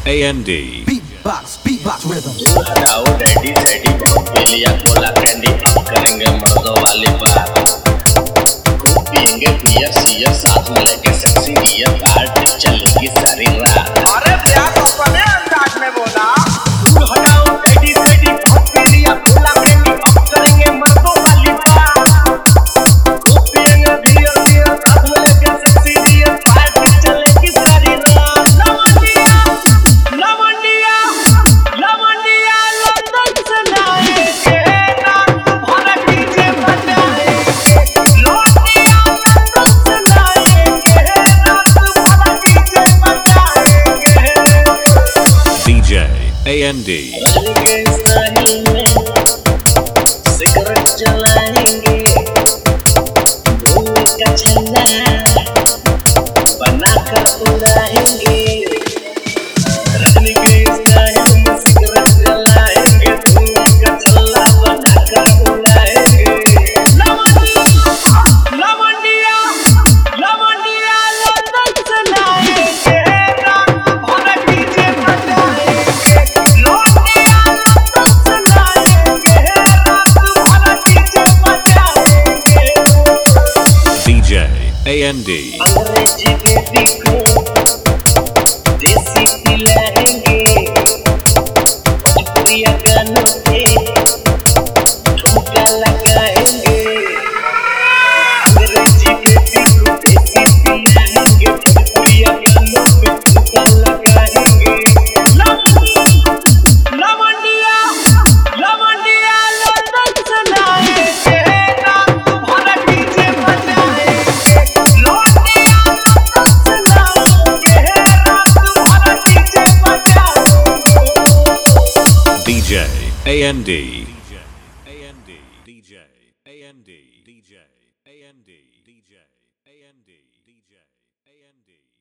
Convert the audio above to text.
AND. beatbox rhythm. हटाओ daddy सैडी बहुत पी लिया कोला कैंडी, अब करेंगे मर्दों वाली बात। खूब पियेंगे बियर सियर, साथ में लेके सेक्सी बियर, पार्टी चलेगी सारी रात। अरे प्यार तो अपने अंदाज में बोला। हटाओ डैडी सैडी बहुत पी लिया कोला कैंडी, अब करेंगे मर्दों वाली बात। खूब पियेंगे बियर सियर, साथ में लेके सेक्सी बियर, पार्टी चलेगी सारी रात। लवंडिया लंदन से लाएंगे, रात भर डीजे बजाएंगे। लवंडिया लंदन से लाएंगे, रात भर डीजे बजाएंगे। DJ AND. के स्टाइल में सिगरेट जलाएंगे, धुएं का छल्ला बनाकर उड़ाएंगे। रजनी के स्टाइल में सिगरेट जलाएंगे, धुएं का छल्ला बनाकर उड़ाएंगे। लवंडिया लंदन से लाएंगे, रात भर डीजे बजाएंगे। लवंडिया लंदन से लाएंगे, रात भर डीजे बजाएंगे। DJ AND. अंग्रेजी बेबी को देसी पिलाएंगे, भोजपुरिया गानों पे ठुमका लगाएंगे। अंग्रेजी बेबी को देसी पिलाएंगे, भोजपुरिया गानों पे ठुमका लगाएंगे। लवंडिया लंदन से लाएंगे, रात भर डीजे बजाएंगे। लवंडिया लंदन से लाएंगे, रात भर डीजे बजाएंगे। DJ AND. DJ AND. DJ AND. DJ AND. DJ AND. DJ AND.